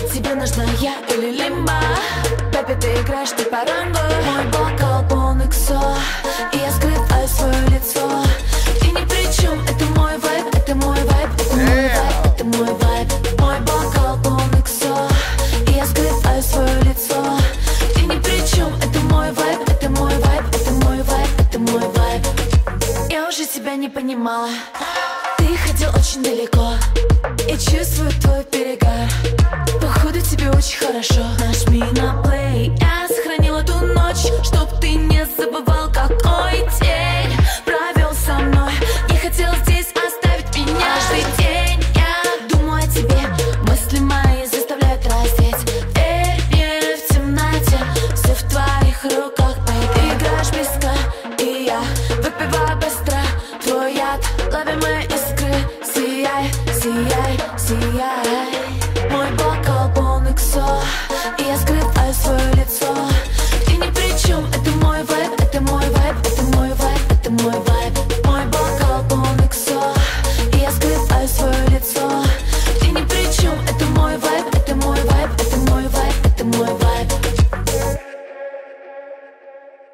Тебе нужна я или лимба? Пепе, ты играешь, ты по рангу. Мой бокал полный ксо, и я скрываю свое лицо. Ты ни при чем, это мой вайб, это мой вайб, это мой вайб, это мой вайб. Мой бокал полный ксо, и я скрываю свое лицо. Ты ни при чем, это мой вайб, это мой вайб, это мой вайб, это мой вайб. Я уже себя не понимала. Ты ходил очень далеко, я чувствую твой перегар. Походу тебе очень хорошо. Нажми на плей, я сохранила ту ночь, чтоб ты не забывал, какой день провел со мной. Не хотел здесь оставить меня. Каждый день я думаю о тебе, мысли мои заставляют раздеть. Верь мне в темноте, все в твоих руках, baby. Ты играешь близко, и я выпиваю быстро твой яд, лови мои искры. Сияй, сияй, сияй. Мой бокал полный ксо, и я скрываю